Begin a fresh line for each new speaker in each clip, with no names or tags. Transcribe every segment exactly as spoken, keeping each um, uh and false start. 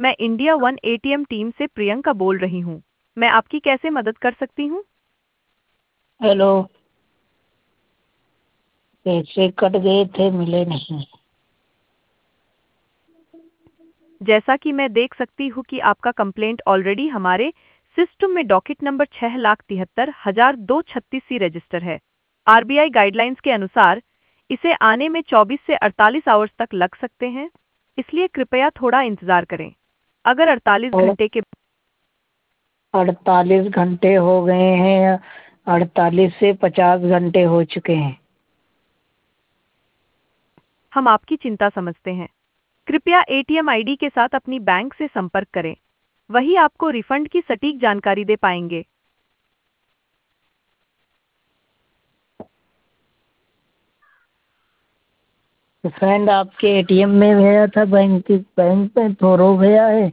मैं India one ATM team से प्रियंका बोल रही हूँ। मैं आपकी कैसे मदद कर सकती हूँ?
हेलो। पैसे कट गए थे, मिले नहीं।
जैसा कि मैं देख सकती हूँ कि आपका कंप्लेंट ऑलरेडी हमारे सिस्टम में डॉकेट नंबर छह लाख तिहत्तर हजार दो छत्तीस सी रजिस्टर है। आरबीआई गाइडलाइंस के अनुसार इसे आने में चौबीस से अड़तालीस आवर्स तक लग सकते हैं, इसलिए कृपया थोड़ा इंतजार करें। अगर अड़तालीस
और
घंटे के
अड़तालीस घंटे हो गए हैं। अड़तालीस से पचास घंटे हो चुके हैं।
हम आपकी चिंता समझते हैं। कृपया एटीएम आईडी के साथ अपनी बैंक से संपर्क करें, वही आपको रिफंड की सटीक जानकारी दे पाएंगे।
तो फ्रेंड आपके एटीएम में गया था, बैंक बैंक में थोरो गया है।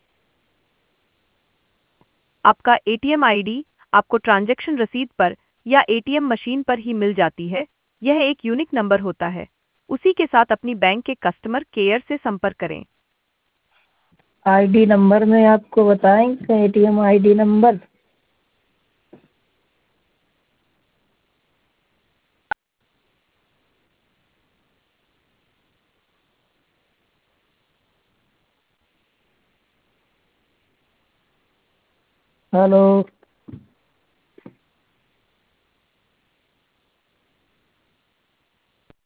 आपका एटीएम आईडी आपको ट्रांजैक्शन रसीद पर या एटीएम मशीन पर ही मिल जाती है। यह एक यूनिक नंबर होता है। उसी के साथ अपनी बैंक के कस्टमर केयर से संपर्क करें।
आईडी नंबर में आपको बताएंगे, एटीएम आईडी नंबर। हेलो।